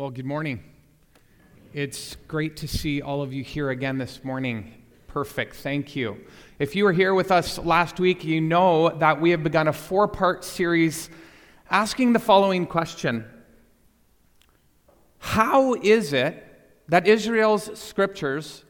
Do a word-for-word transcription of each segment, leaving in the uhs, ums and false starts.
Well, good morning. It's great to see all of you here again this morning. Perfect. Thank you. If you were here with us last week, you know that we have begun a four-part series asking the following question. How is it that Israel's scriptures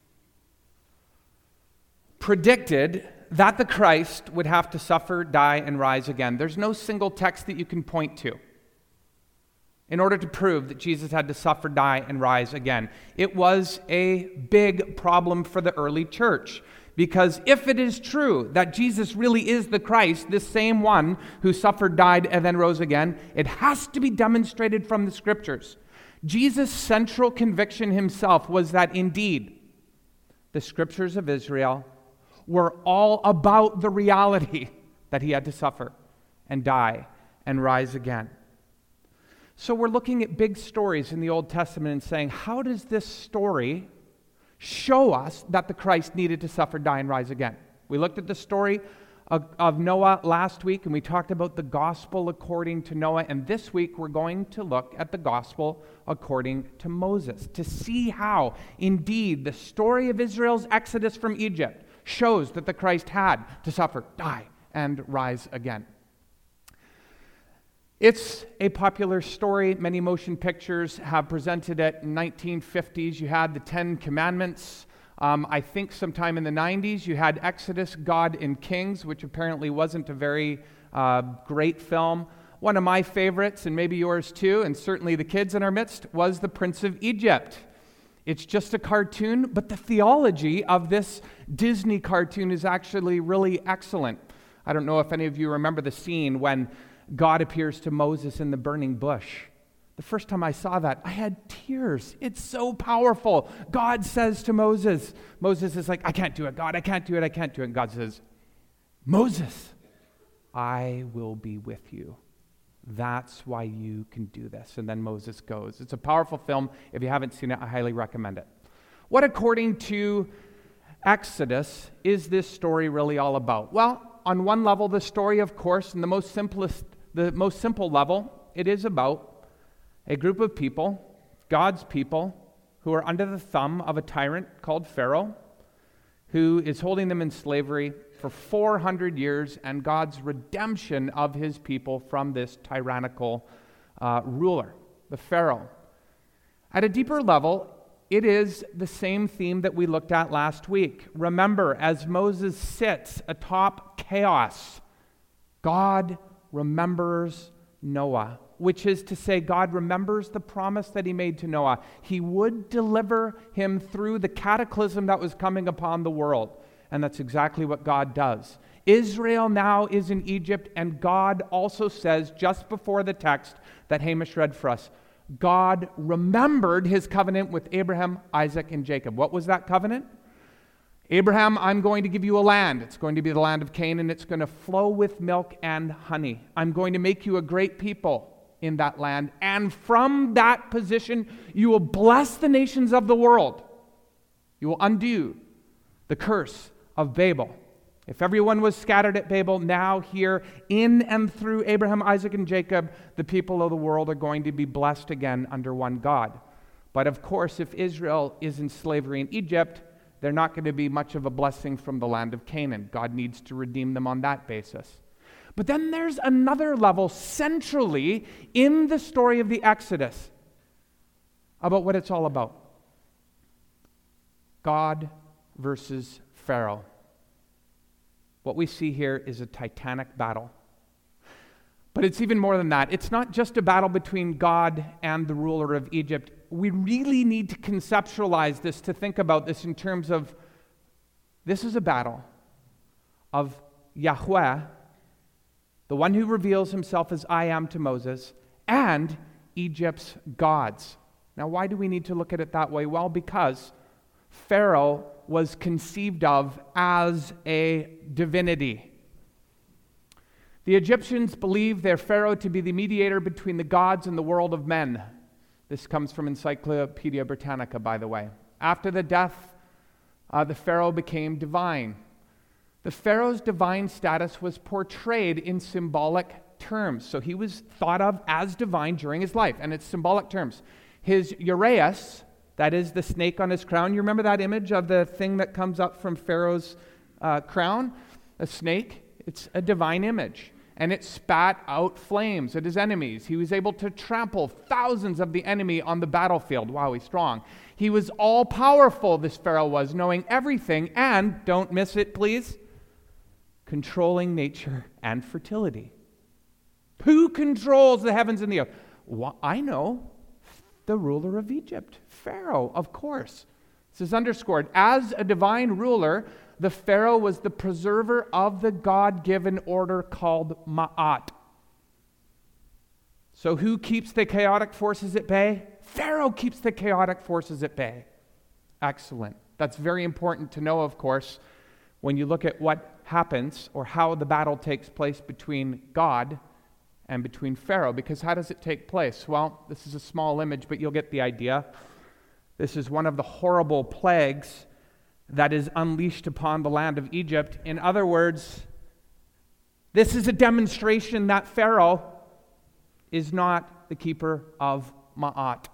predicted that the Christ would have to suffer, die, and rise again? There's no single text that you can point to in order to prove that Jesus had to suffer, die, and rise again. It was a big problem for the early church, because if it is true that Jesus really is the Christ, this same one who suffered, died, and then rose again, it has to be demonstrated from the scriptures. Jesus' central conviction himself was that indeed the scriptures of Israel were all about the reality that he had to suffer and die and rise again. So we're looking at big stories in the Old Testament and saying, how does this story show us that the Christ needed to suffer, die, and rise again? We looked at the story of, of Noah last week, and we talked about the gospel according to Noah, and this week we're going to look at the gospel according to Moses, to see how, indeed, the story of Israel's exodus from Egypt shows that the Christ had to suffer, die, and rise again. It's a popular story. Many motion pictures have presented it. In the nineteen fifties, you had the Ten Commandments. Um, I think sometime in the nineties, you had Exodus, God and Kings, which apparently wasn't a very uh, great film. One of my favorites, and maybe yours too, and certainly the kids in our midst, was The Prince of Egypt. It's just a cartoon, but the theology of this Disney cartoon is actually really excellent. I don't know if any of you remember the scene when God appears to Moses in the burning bush. The first time I saw that, I had tears. It's so powerful. God says to Moses, Moses is like, I can't do it, God, I can't do it, I can't do it. And God says, Moses, I will be with you. That's why you can do this. And then Moses goes. It's a powerful film. If you haven't seen it, I highly recommend it. What, according to Exodus, is this story really all about? Well, on one level, the story, of course, in the most simplest, the most simple level, it is about a group of people, God's people, who are under the thumb of a tyrant called Pharaoh, who is holding them in slavery for four hundred years, and God's redemption of his people from this tyrannical uh, ruler, the Pharaoh. At a deeper level, it is the same theme that we looked at last week. Remember, as Moses sits atop chaos, God remembers Noah, which is to say, God remembers the promise that he made to Noah. He would deliver him through the cataclysm that was coming upon the world. And that's exactly what God does. Israel now is in Egypt, and God also says, just before the text that Hamish read for us, God remembered his covenant with Abraham, Isaac, and Jacob. What was that covenant? Abraham, I'm going to give you a land. It's going to be the land of Canaan. It's going to flow with milk and honey. I'm going to make you a great people in that land. And from that position, you will bless the nations of the world. You will undo the curse of Babel. If everyone was scattered at Babel, now here in and through Abraham, Isaac, and Jacob, the people of the world are going to be blessed again under one God. But of course, if Israel is in slavery in Egypt, they're not going to be much of a blessing from the land of Canaan. God needs to redeem them on that basis. But then there's another level centrally in the story of the Exodus about what it's all about. God versus Pharaoh. What we see here is a titanic battle. But it's even more than that. It's not just a battle between God and the ruler of Egypt. We really need to conceptualize this, to think about this in terms of, this is a battle of Yahweh, the one who reveals himself as I am to Moses, and Egypt's gods. Now, why do we need to look at it that way? Well, because Pharaoh was conceived of as a divinity. The Egyptians believed their Pharaoh to be the mediator between the gods and the world of men. This comes from Encyclopedia Britannica, by the way. After the death, uh, the Pharaoh became divine. The Pharaoh's divine status was portrayed in symbolic terms. So he was thought of as divine during his life, and it's symbolic terms. His uraeus, that is the snake on his crown. You remember that image of the thing that comes up from Pharaoh's uh, crown? A snake. It's a divine image. And it spat out flames at his enemies. He was able to trample thousands of the enemy on the battlefield. Wow, he's strong. He was all-powerful, this Pharaoh was, knowing everything, and, don't miss it, please, controlling nature and fertility. Who controls the heavens and the earth? Well, I know. The ruler of Egypt, Pharaoh, of course. This is underscored. As a divine ruler, the Pharaoh was the preserver of the God-given order called Ma'at. So who keeps the chaotic forces at bay? Pharaoh keeps the chaotic forces at bay. Excellent. That's very important to know, of course, when you look at what happens or how the battle takes place between God and between Pharaoh, because how does it take place? Well, this is a small image, but you'll get the idea. This is one of the horrible plagues that is unleashed upon the land of Egypt. In other words, this is a demonstration that Pharaoh is not the keeper of Ma'at.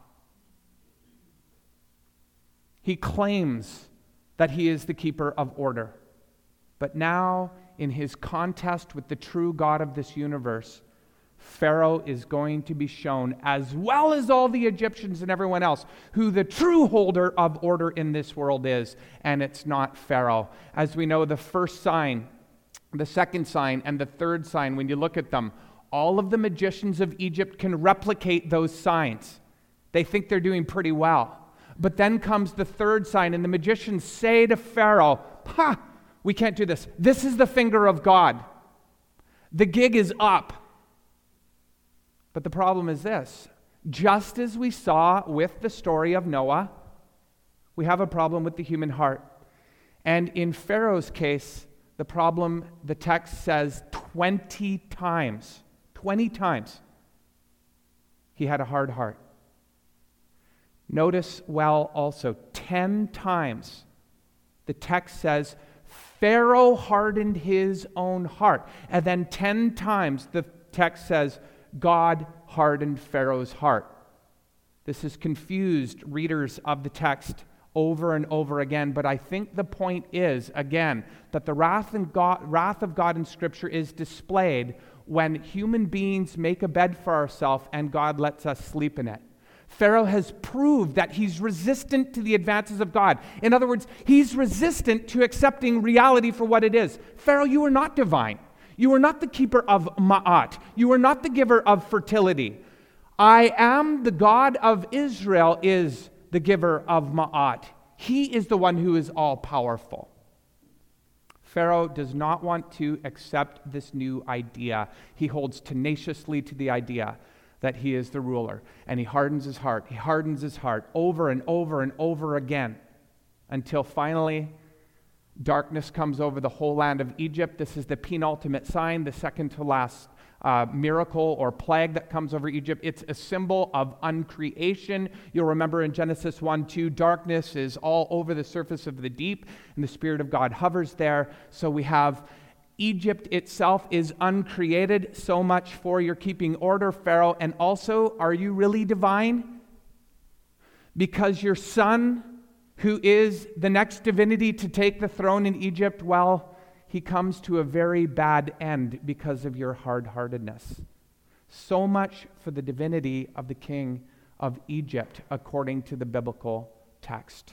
He claims that he is the keeper of order. But now, in his contest with the true God of this universe, Pharaoh is going to be shown, as well as all the Egyptians and everyone else, who the true holder of order in this world is, and it's not Pharaoh. As we know, the first sign, the second sign, and the third sign, when you look at them, all of the magicians of Egypt can replicate those signs. They think they're doing pretty well. But then comes the third sign, and the magicians say to Pharaoh, "Ha, we can't do this. This is the finger of God. The gig is up." But the problem is this. Just as we saw with the story of Noah, we have a problem with the human heart. And in Pharaoh's case, the problem, the text says twenty times, twenty times, he had a hard heart. Notice well also, ten times, the text says, Pharaoh hardened his own heart. And then ten times, the text says, God hardened Pharaoh's heart. This has confused readers of the text over and over again, but I think the point is, again, that the wrath, and God, wrath of God in Scripture is displayed when human beings make a bed for ourselves and God lets us sleep in it. Pharaoh has proved that he's resistant to the advances of God. In other words, he's resistant to accepting reality for what it is. Pharaoh, you are not divine. You are not the keeper of Ma'at. You are not the giver of fertility. I am the God of Israel is the giver of Ma'at. He is the one who is all-powerful. Pharaoh does not want to accept this new idea. He holds tenaciously to the idea that he is the ruler, and he hardens his heart. He hardens his heart over and over and over again until finally darkness comes over the whole land of Egypt. This is the penultimate sign, the second to last uh, miracle or plague that comes over Egypt. It's a symbol of uncreation. You'll remember in Genesis one two, darkness is all over the surface of the deep, and the Spirit of God hovers there. So we have Egypt itself is uncreated. So much for your keeping order, Pharaoh. And also, are you really divine? Because your son, who is the next divinity to take the throne in Egypt, well, he comes to a very bad end because of your hard-heartedness. So much for the divinity of the king of Egypt, according to the biblical text.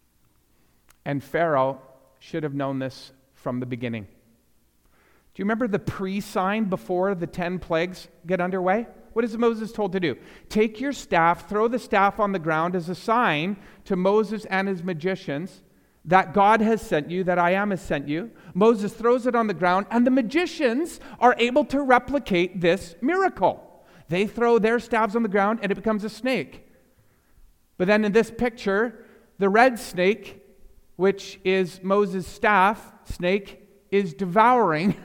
And Pharaoh should have known this from the beginning. Do you remember the pre-sign before the ten plagues get underway? What is Moses told to do? Take your staff, throw the staff on the ground as a sign to Moses and his magicians that God has sent you, that I am has sent you. Moses throws it on the ground, and the magicians are able to replicate this miracle. They throw their staves on the ground, and it becomes a snake. But then in this picture, the red snake, which is Moses' staff, snake, is devouring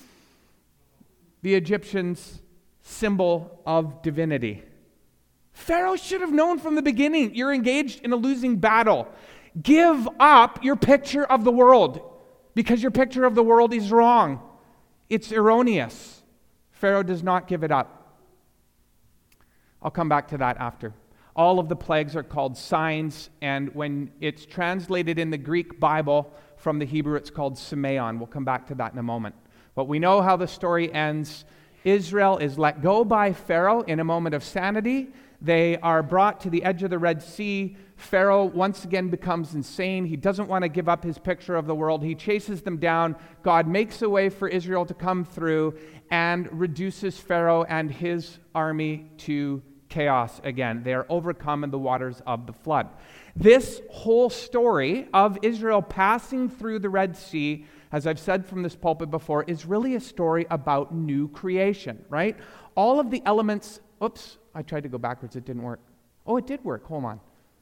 the Egyptians' symbol of divinity. Pharaoh should have known from the beginning, you're engaged in a losing battle. Give up your picture of the world, because your picture of the world is wrong. It's erroneous. Pharaoh does not give it up. I'll come back to that after. All of the plagues are called signs, and when it's translated in the Greek Bible from the Hebrew, it's called semeion. We'll come back to that in a moment. But we know how the story ends. Israel is let go by Pharaoh in a moment of sanity. They are brought to the edge of the Red Sea. Pharaoh once again becomes insane. He doesn't want to give up his picture of the world. He chases them down. God makes a way for Israel to come through and reduces Pharaoh and his army to chaos again. They are overcome in the waters of the flood. This whole story of Israel passing through the Red Sea, as I've said from this pulpit before, is really a story about new creation, right? All of the elements, oops, I tried to go backwards, it didn't work. Oh, it did work, hold on.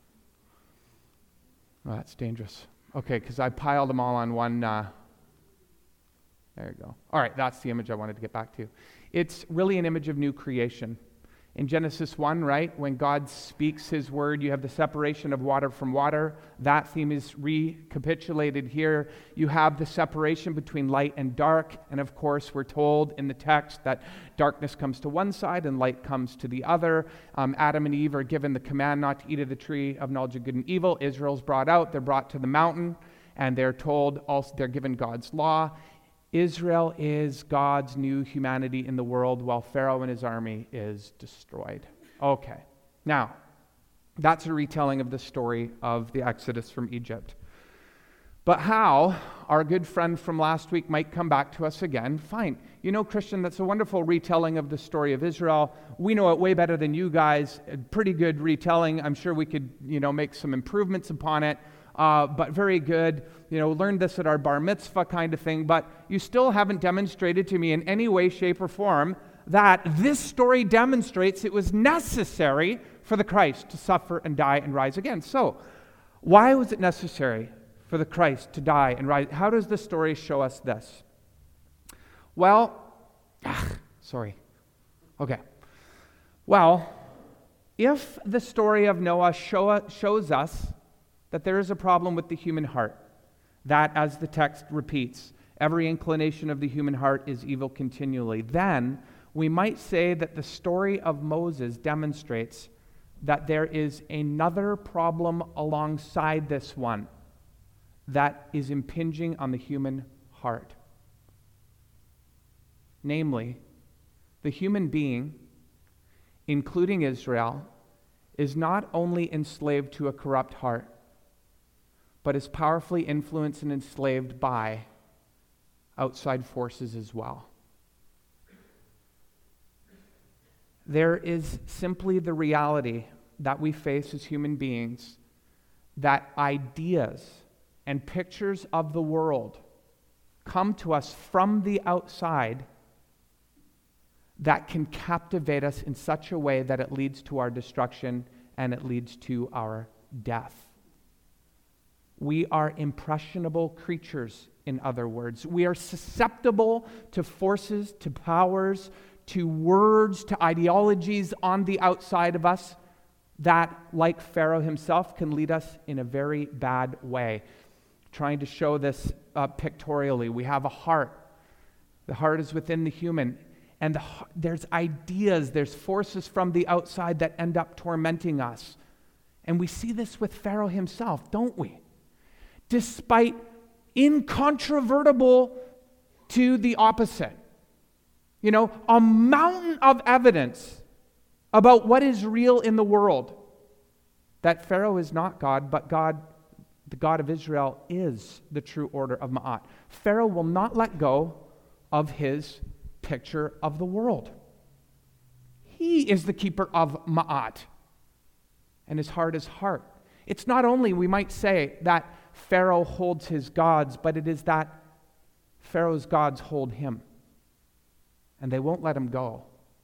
Oh, that's dangerous. Okay, because I piled them all on one, uh, there you go. All right, that's the image I wanted to get back to. It's really an image of new creation. In Genesis one, right, when God speaks his word, you have the separation of water from water. That theme is recapitulated here. You have the separation between light and dark. And of course, we're told in the text that darkness comes to one side and light comes to the other. Um, Adam and Eve are given the command not to eat of the tree of knowledge of good and evil. Israel's brought out. They're brought to the mountain. And they're told, also they're given God's law. Israel is God's new humanity in the world while Pharaoh and his army is destroyed. Okay, now, that's a retelling of the story of the Exodus from Egypt. But how our good friend from last week might come back to us again, fine. You know, Christian, that's a wonderful retelling of the story of Israel. We know it way better than you guys. A pretty good retelling. I'm sure we could, you know, make some improvements upon it. Uh, but very good, you know, learned this at our bar mitzvah kind of thing, but you still haven't demonstrated to me in any way, shape, or form that this story demonstrates it was necessary for the Christ to suffer and die and rise again. So, why was it necessary for the Christ to die and rise? How does the story show us this? Well, ugh, sorry. Okay. Well, if the story of Noah show, shows us that there is a problem with the human heart, that, as the text repeats, every inclination of the human heart is evil continually, then we might say that the story of Moses demonstrates that there is another problem alongside this one that is impinging on the human heart. Namely, the human being, including Israel, is not only enslaved to a corrupt heart, but is powerfully influenced and enslaved by outside forces as well. There is simply the reality that we face as human beings that ideas and pictures of the world come to us from the outside that can captivate us in such a way that it leads to our destruction and it leads to our death. We are impressionable creatures, in other words. We are susceptible to forces, to powers, to words, to ideologies on the outside of us that, like Pharaoh himself, can lead us in a very bad way. Trying to show this uh, pictorially, we have a heart. The heart is within the human. And the, there's ideas, there's forces from the outside that end up tormenting us. And we see this with Pharaoh himself, don't we? Despite incontrovertible to the opposite. You know, a mountain of evidence about what is real in the world. That Pharaoh is not God, but God, the God of Israel, is the true order of Ma'at. Pharaoh will not let go of his picture of the world. He is the keeper of Ma'at. And his heart is heart. It's not only, we might say, that Pharaoh holds his gods, but it is that Pharaoh's gods hold him. And they won't let him go.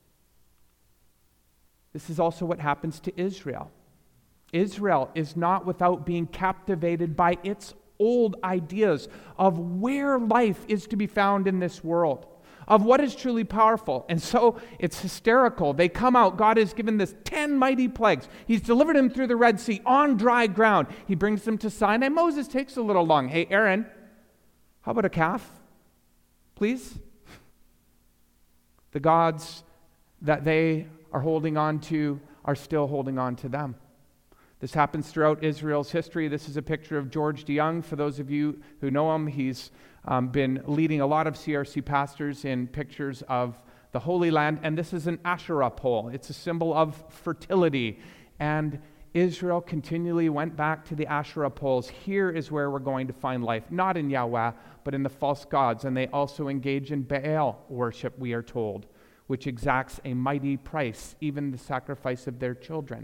This is also what happens to Israel. Israel is not without being captivated by its old ideas of where life is to be found in this world, of what is truly powerful. And so it's hysterical. They come out. God has given this ten mighty plagues. He's delivered them through the Red Sea on dry ground. He brings them to Sinai. Moses takes a little long. Hey, Aaron, how about a calf? Please? The gods that they are holding on to are still holding on to them. This happens throughout Israel's history. This is a picture of George DeYoung. For those of you who know him, he's um, been leading a lot of C R C pastors in pictures of the Holy Land. And this is an Asherah pole. It's a symbol of fertility. And Israel continually went back to the Asherah poles. Here is where we're going to find life, not in Yahweh, but in the false gods. And they also engage in Baal worship, we are told, which exacts a mighty price, even the sacrifice of their children.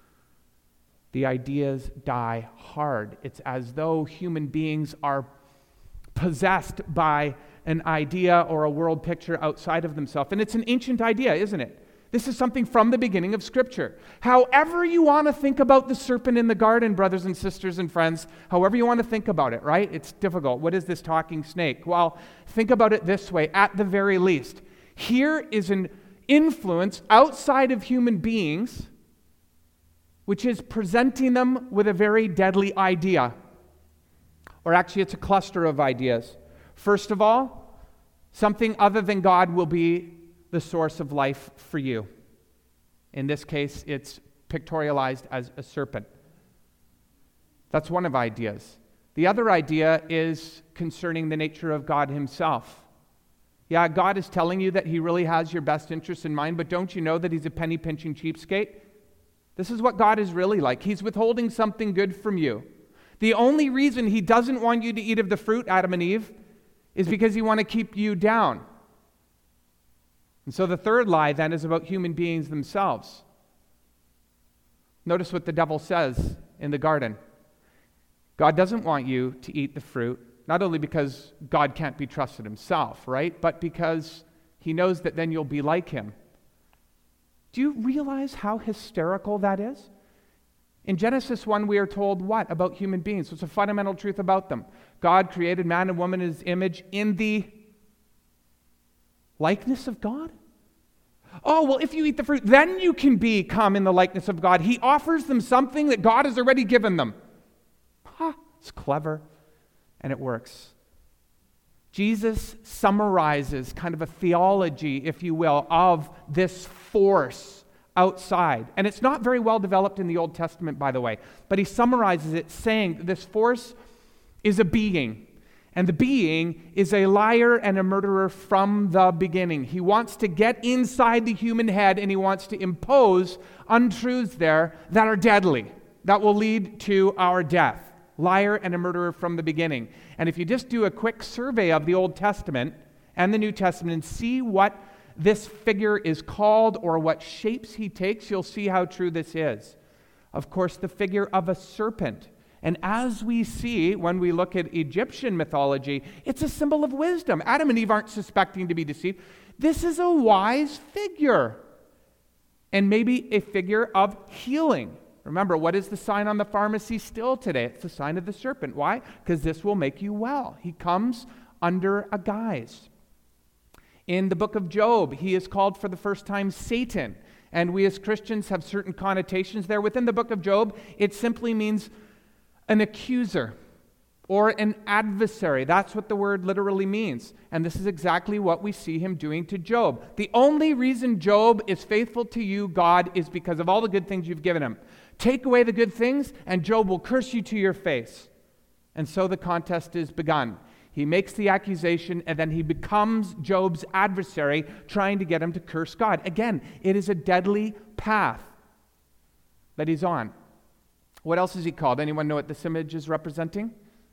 The ideas die hard. It's as though human beings are possessed by an idea or a world picture outside of themselves. And it's an ancient idea, isn't it? This is something from the beginning of Scripture. However you want to think about the serpent in the garden, brothers and sisters and friends, however you want to think about it, right? It's difficult. What is this talking snake? Well, think about it this way, at the very least. Here is an influence outside of human beings, which is presenting them with a very deadly idea. Or actually, it's a cluster of ideas. First of all, something other than God will be the source of life for you. In this case, it's pictorialized as a serpent. That's one of ideas. The other idea is concerning the nature of God himself. Yeah, God is telling you that he really has your best interests in mind, but don't you know that he's a penny-pinching cheapskate? This is what God is really like. He's withholding something good from you. The only reason he doesn't want you to eat of the fruit, Adam and Eve, is because he wants to keep you down. And so the third lie then is about human beings themselves. Notice what the devil says in the garden. God doesn't want you to eat the fruit, not only because God can't be trusted himself, right? But because he knows that then you'll be like him. Do you realize how hysterical that is? In Genesis one, we are told what about human beings? What's a fundamental truth about them? God created man and woman in his image in the likeness of God? Oh, well, if you eat the fruit, then you can become in the likeness of God. He offers them something that God has already given them. Ha, it's clever, and it works. Jesus summarizes kind of a theology, if you will, of this force outside. And it's not very well developed in the Old Testament, by the way, but he summarizes it saying this force is a being. And the being is a liar and a murderer from the beginning. He wants to get inside the human head and he wants to impose untruths there that are deadly, that will lead to our death. Liar and a murderer from the beginning. And if you just do a quick survey of the Old Testament and the New Testament and see what this figure is called or what shapes he takes, you'll see how true this is. Of course, the figure of a serpent. And as we see when we look at Egyptian mythology, it's a symbol of wisdom. Adam and Eve aren't suspecting to be deceived. This is a wise figure. And maybe a figure of healing. Remember, what is the sign on the pharmacy still today? It's the sign of the serpent. Why? Because this will make you well. He comes under a guise. In the book of Job, he is called for the first time Satan. And we as Christians have certain connotations there. Within the book of Job, it simply means an accuser or an adversary. That's what the word literally means. And this is exactly what we see him doing to Job. The only reason Job is faithful to you, God, is because of all the good things you've given him. Take away the good things, and Job will curse you to your face. And so the contest is begun. He makes the accusation, and then he becomes Job's adversary, trying to get him to curse God. Again, it is a deadly path that he's on. What else is he called? Anyone know what this image is representing?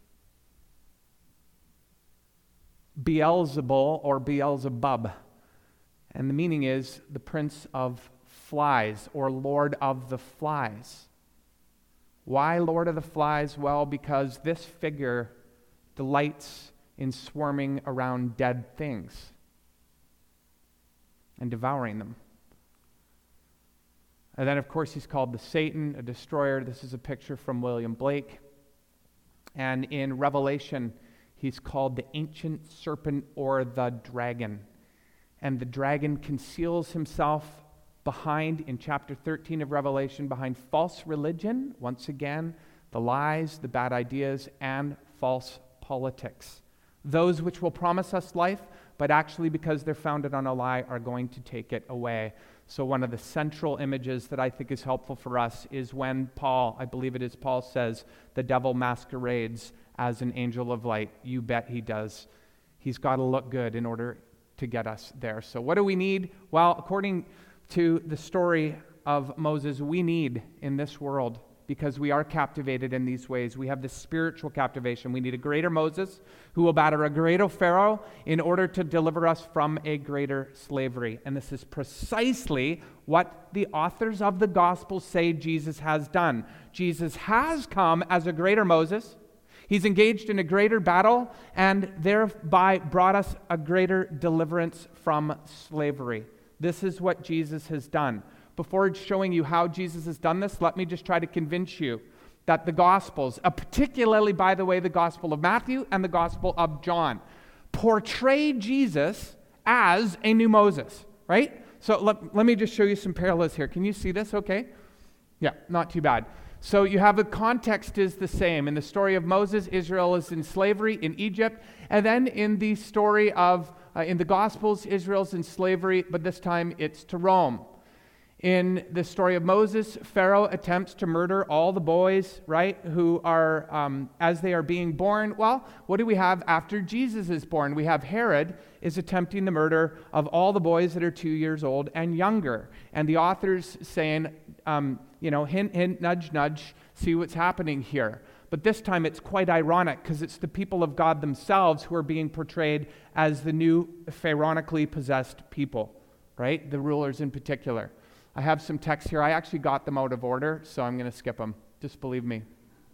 Beelzebul or Beelzebub. And the meaning is the prince of flies or lord of the flies. Why lord of the flies? Well, because this figure delights in swarming around dead things and devouring them. And then, of course, he's called the Satan, a destroyer. This is a picture from William Blake. And in Revelation, he's called the ancient serpent or the dragon. And the dragon conceals himself behind, in chapter thirteen of Revelation, behind false religion, once again, the lies, the bad ideas, and false politics. Those which will promise us life, but actually because they're founded on a lie are going to take it away. So one of the central images that I think is helpful for us is when Paul, I believe it is Paul, says the devil masquerades as an angel of light. You bet he does. He's got to look good in order to get us there. So what do we need? Well, according to the story of Moses, we need in this world, because we are captivated in these ways. We have this spiritual captivation. We need a greater Moses who will batter a greater Pharaoh in order to deliver us from a greater slavery. And this is precisely what the authors of the gospel say Jesus has done. Jesus has come as a greater Moses. He's engaged in a greater battle and thereby brought us a greater deliverance from slavery. This is what Jesus has done. Before showing you how Jesus has done this, let me just try to convince you that the Gospels, uh, particularly, by the way, the Gospel of Matthew and the Gospel of John, portray Jesus as a new Moses, right? So let, let me just show you some parallels here. Can you see this okay? Yeah, not too bad. So you have the context is the same. In the story of Moses, Israel is in slavery in Egypt. And then in the story of, uh, in the Gospels, Israel's in slavery, but this time it's to Rome. In the story of Moses, Pharaoh attempts to murder all the boys, right, who are, um, as they are being born. Well, what do we have after Jesus is born? We have Herod is attempting the murder of all the boys that are two years old and younger. And the author's saying, um, you know, hint, hint, nudge, nudge, see what's happening here. But this time it's quite ironic because it's the people of God themselves who are being portrayed as the new pharaonically possessed people, right? The rulers in particular. I have some texts here. I actually got them out of order, so I'm going to skip them. Just believe me.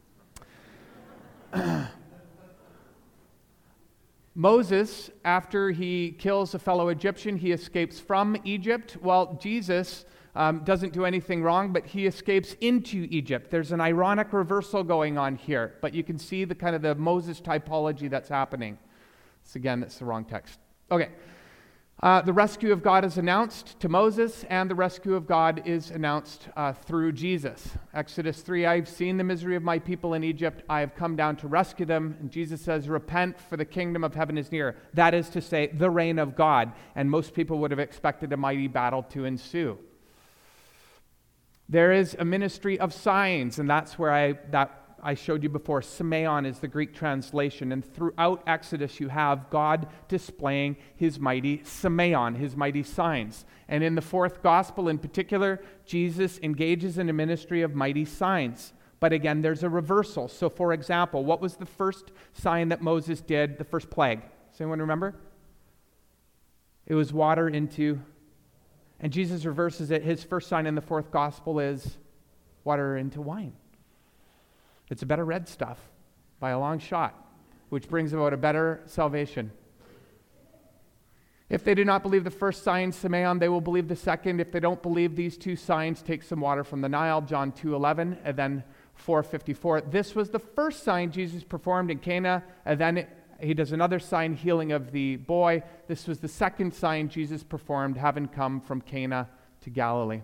Moses, after he kills a fellow Egyptian, he escapes from Egypt. Well, Jesus um, doesn't do anything wrong, but he escapes into Egypt. There's an ironic reversal going on here, but you can see the kind of the Moses typology that's happening. So again, that's the wrong text. Okay. Uh, the rescue of God is announced to Moses, and the rescue of God is announced uh, through Jesus. Exodus three, I've seen the misery of my people in Egypt. I have come down to rescue them. And Jesus says, repent, for the kingdom of heaven is near. That is to say, the reign of God. And most people would have expected a mighty battle to ensue. There is a ministry of signs, and that's where I that I showed you before. Semeion is the Greek translation, and throughout Exodus you have God displaying his mighty semeion, his mighty signs. And in the fourth gospel in particular, Jesus engages in a ministry of mighty signs. But again, there's a reversal. So for example, what was the first sign that Moses did, the first plague? Does anyone remember? It was water into, and Jesus reverses it. His first sign in the fourth gospel is water into wine. It's a better red stuff by a long shot, which brings about a better salvation. If they do not believe the first sign, semeion, they will believe the second. If they don't believe these two signs, take some water from the Nile, John two eleven, and then four fifty-four. This was the first sign Jesus performed in Cana, and then it, he does another sign, healing of the boy. This was the second sign Jesus performed, having come from Cana to Galilee.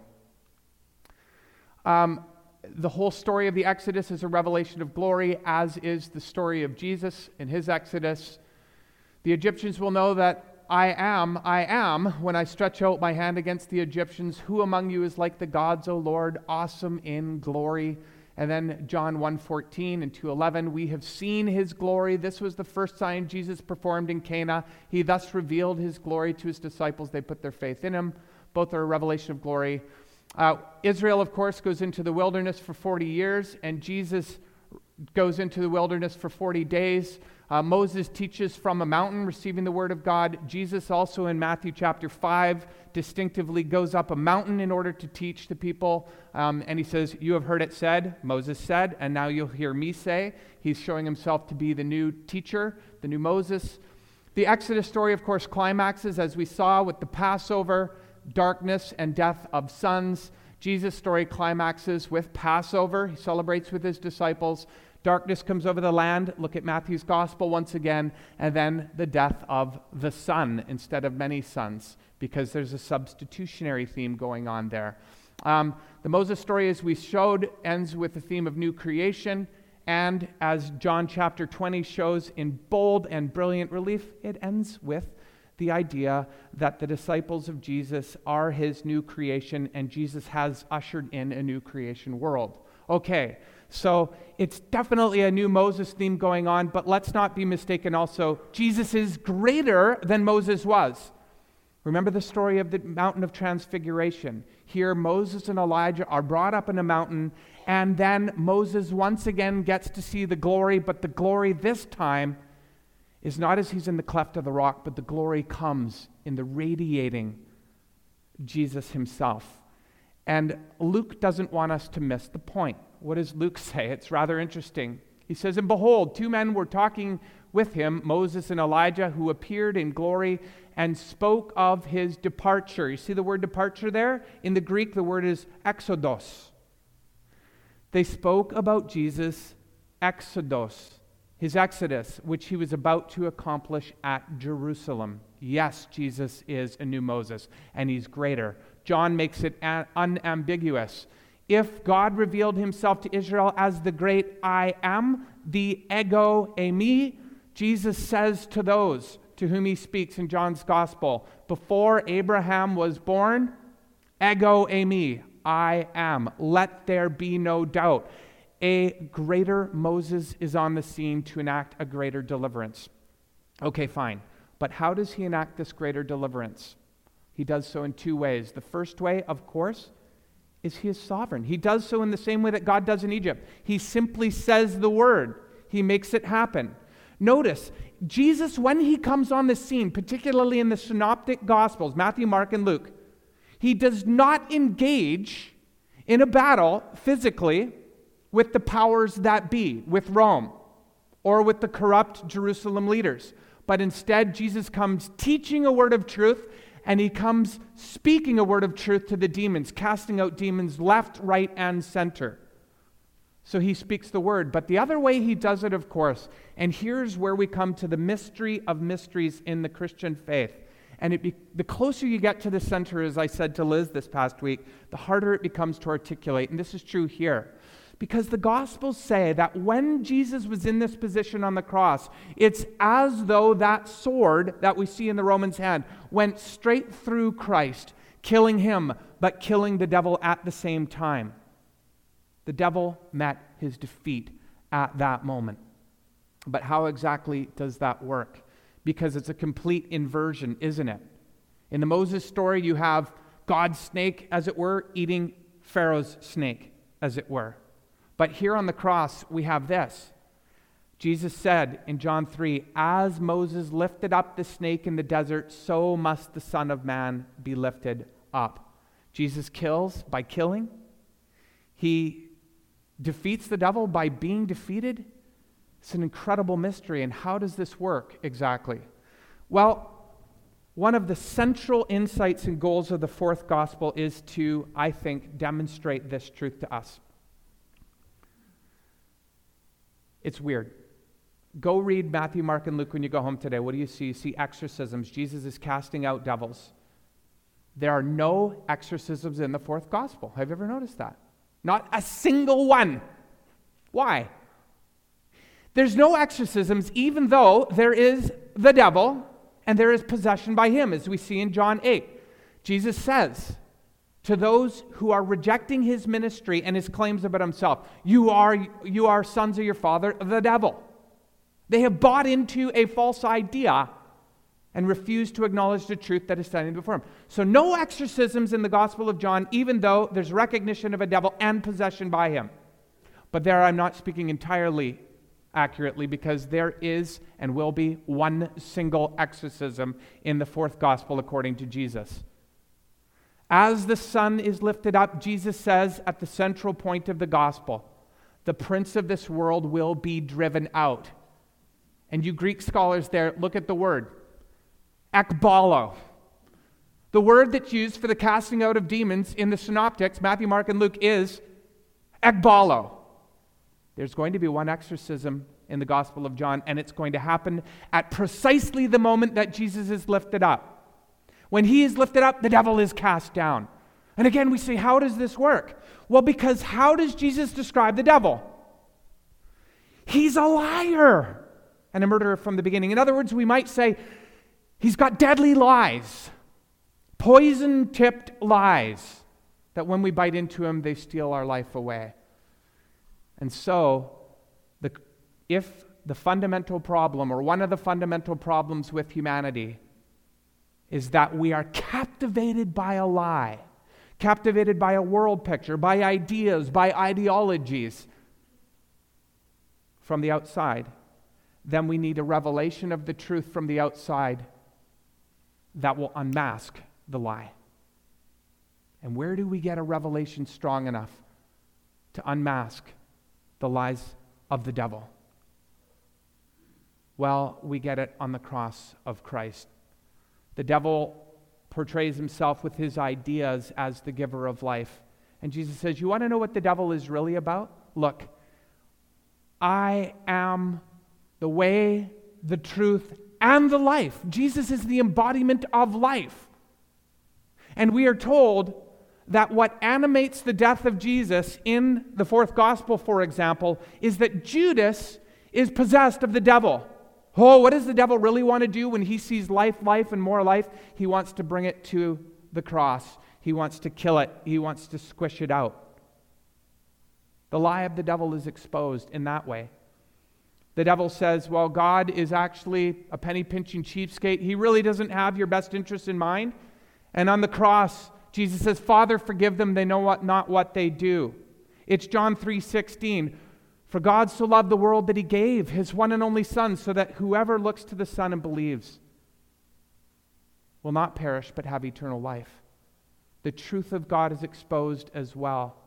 Um, The whole story of the Exodus is a revelation of glory, as is the story of Jesus in his Exodus. The Egyptians will know that I am, I am, when I stretch out my hand against the Egyptians. Who among you is like the gods, O Lord, awesome in glory? And then John one fourteen and two eleven, we have seen his glory. This was the first sign Jesus performed in Cana. He thus revealed his glory to his disciples. They put their faith in him. Both are a revelation of glory. Uh, Israel, of course, goes into the wilderness for forty years, and Jesus goes into the wilderness for forty days. Uh, Moses teaches from a mountain, receiving the word of God. Jesus also in Matthew chapter five distinctively goes up a mountain in order to teach the people. Um, and he says, you have heard it said, Moses said, and now you'll hear me say. He's showing himself to be the new teacher, the new Moses. The Exodus story, of course, climaxes, as we saw, with the Passover, darkness and death of sons. Jesus' story climaxes with Passover. He celebrates with his disciples. Darkness comes over the land. Look at Matthew's gospel once again. And then the death of the son instead of many sons, because there's a substitutionary theme going on there. Um, the Moses story, as we showed, ends with the theme of new creation. And as John chapter twenty shows in bold and brilliant relief, it ends with the idea that the disciples of Jesus are his new creation and Jesus has ushered in a new creation world. Okay, so it's definitely a new Moses theme going on, but let's not be mistaken also. Jesus is greater than Moses was. Remember the story of the mountain of transfiguration. Here, Moses and Elijah are brought up in a mountain, and then Moses once again gets to see the glory, but the glory this time is not as he's in the cleft of the rock, but the glory comes in the radiating Jesus himself. And Luke doesn't want us to miss the point. What does Luke say? It's rather interesting. He says, "And behold, two men were talking with him, Moses and Elijah, who appeared in glory and spoke of his departure." You see the word departure there? In the Greek, the word is exodos. They spoke about Jesus' exodos, his exodus, which he was about to accomplish at Jerusalem. Yes, Jesus is a new Moses, and he's greater. John makes it a- unambiguous. If God revealed himself to Israel as the great I am, the ego eimi, Jesus says to those to whom he speaks in John's gospel, before Abraham was born, ego eimi, I am. Let there be no doubt. A greater Moses is on the scene to enact a greater deliverance. Okay, fine. But how does he enact this greater deliverance? He does so in two ways. The first way, of course, is he is sovereign. He does so in the same way that God does in Egypt. He simply says the word. He makes it happen. Notice, Jesus, when he comes on the scene, particularly in the synoptic gospels, Matthew, Mark, and Luke, he does not engage in a battle physically with the powers that be, with Rome, or with the corrupt Jerusalem leaders. But instead, Jesus comes teaching a word of truth, and he comes speaking a word of truth to the demons, casting out demons left, right, and center. So he speaks the word. But the other way he does it, of course, and here's where we come to the mystery of mysteries in the Christian faith. And it be, the closer you get to the center, as I said to Liz this past week, the harder it becomes to articulate. And this is true here. Because the Gospels say that when Jesus was in this position on the cross, it's as though that sword that we see in the Roman's hand went straight through Christ, killing him, but killing the devil at the same time. The devil met his defeat at that moment. But how exactly does that work? Because it's a complete inversion, isn't it? In the Moses story, you have God's snake, as it were, eating Pharaoh's snake, as it were. But here on the cross, we have this. Jesus said in John three, "As Moses lifted up the snake in the desert, so must the Son of Man be lifted up." Jesus kills by killing. He defeats the devil by being defeated. It's an incredible mystery. And how does this work exactly? Well, one of the central insights and goals of the fourth gospel is to, I think, demonstrate this truth to us. It's weird. Go read Matthew, Mark, and Luke when you go home today. What do you see? You see exorcisms. Jesus is casting out devils. There are no exorcisms in the fourth gospel. Have you ever noticed that? Not a single one. Why? There's no exorcisms, even though there is the devil and there is possession by him, as we see in John eight. Jesus says to those who are rejecting his ministry and his claims about himself, you are, you are sons of your father, the devil. They have bought into a false idea and refuse to acknowledge the truth that is standing before him. So no exorcisms in the Gospel of John, even though there's recognition of a devil and possession by him. But there I'm not speaking entirely accurately, because there is and will be one single exorcism in the fourth gospel according to Jesus. As the Son is lifted up, Jesus says at the central point of the gospel, the prince of this world will be driven out. And you Greek scholars there, look at the word. Ekbalo. The word that's used for the casting out of demons in the synoptics, Matthew, Mark, and Luke, is ekbalo. There's going to be one exorcism in the Gospel of John, and it's going to happen at precisely the moment that Jesus is lifted up. When he is lifted up, the devil is cast down. And again, we say, how does this work? Well, because how does Jesus describe the devil? He's a liar and a murderer from the beginning. In other words, we might say, He's got deadly lies, poison-tipped lies, that when we bite into him, they steal our life away. And so, the, if the fundamental problem, or one of the fundamental problems with humanity, is that we are captivated by a lie, captivated by a world picture, by ideas, by ideologies from the outside, then we need a revelation of the truth from the outside that will unmask the lie. And where do we get a revelation strong enough to unmask the lies of the devil? Well, we get it on the cross of Christ. The devil portrays himself with his ideas as the giver of life. And Jesus says, you want to know what the devil is really about? Look, I am the way, the truth, and the life. Jesus is the embodiment of life. And we are told that what animates the death of Jesus in the fourth gospel, for example, is that Judas is possessed of the devil. Oh, what does the devil really want to do when he sees life, life, and more life? He wants to bring it to the cross. He wants to kill it. He wants to squish it out. The lie of the devil is exposed in that way. The devil says, well, God is actually a penny-pinching cheapskate. He really doesn't have your best interest in mind. And on the cross, Jesus says, Father, forgive them. They know what, not what they do. It's John three sixteen. For God so loved the world that he gave his one and only Son, so that whoever looks to the Son and believes will not perish but have eternal life. The truth of God is exposed as well.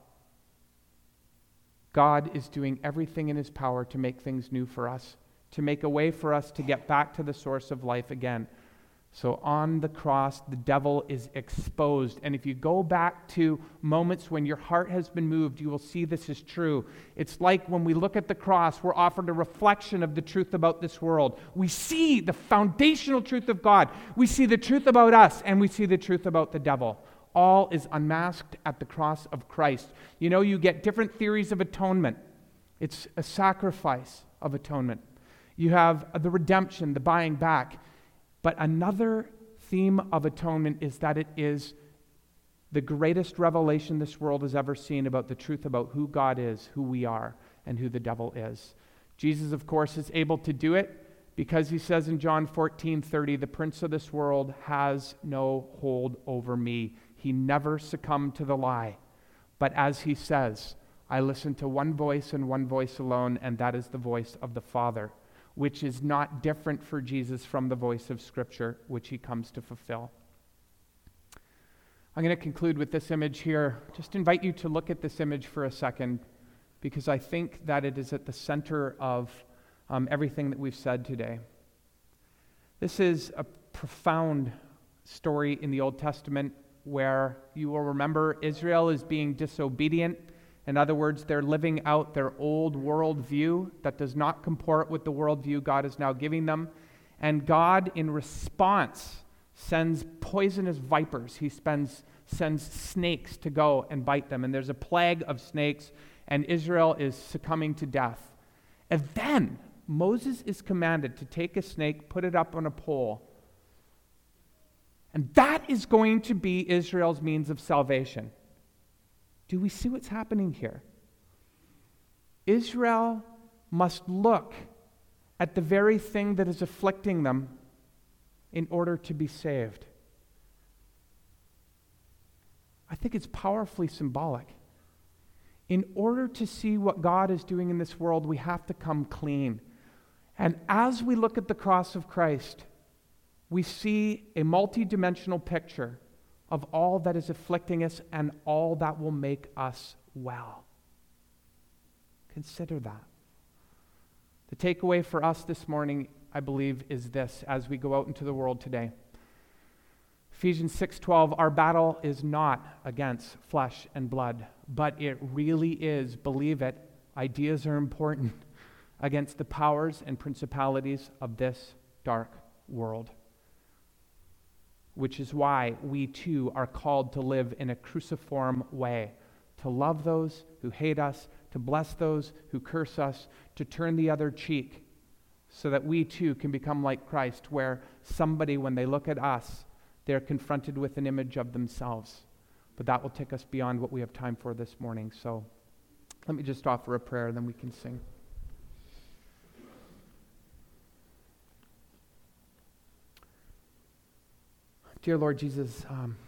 God is doing everything in his power to make things new for us, to make a way for us to get back to the source of life again. So on the cross, the devil is exposed. And if you go back to moments when your heart has been moved, you will see this is true. It's like when we look at the cross, we're offered a reflection of the truth about this world. We see the foundational truth of God. We see the truth about us, and we see the truth about the devil. All is unmasked at the cross of Christ. You know, you get different theories of atonement. It's a sacrifice of atonement. You have the redemption, the buying back. But another theme of atonement is that it is the greatest revelation this world has ever seen about the truth about who God is, who we are, and who the devil is. Jesus, of course, is able to do it because he says in John fourteen thirty, the prince of this world has no hold over me. He never succumbed to the lie. But as he says, I listen to one voice and one voice alone, and that is the voice of the Father, which is not different for Jesus from the voice of Scripture, which he comes to fulfill. I'm going to conclude with this image here. Just invite you to look at this image for a second, because I think that it is at the center of um, everything that we've said today. This is a profound story in the Old Testament where you will remember Israel is being disobedient. In other words, they're living out their old worldview that does not comport with the worldview God is now giving them. And God, in response, sends poisonous vipers. He spends, sends snakes to go and bite them. And there's a plague of snakes, and Israel is succumbing to death. And then Moses is commanded to take a snake, put it up on a pole. And that is going to be Israel's means of salvation. Do we see what's happening here? Israel must look at the very thing that is afflicting them in order to be saved. I think it's powerfully symbolic. In order to see what God is doing in this world, we have to come clean. And as we look at the cross of Christ, we see a multidimensional picture of all that is afflicting us and all that will make us well. Consider that. The takeaway for us this morning, I believe, is this as we go out into the world today. Ephesians six twelve, our battle is not against flesh and blood, but it really is, believe it, ideas are important, against the powers and principalities of this dark world. Which is why we too are called to live in a cruciform way, to love those who hate us, to bless those who curse us, to turn the other cheek so that we too can become like Christ, where somebody, when they look at us, they're confronted with an image of themselves. But that will take us beyond what we have time for this morning. So let me just offer a prayer, then we can sing. Dear Lord Jesus, um,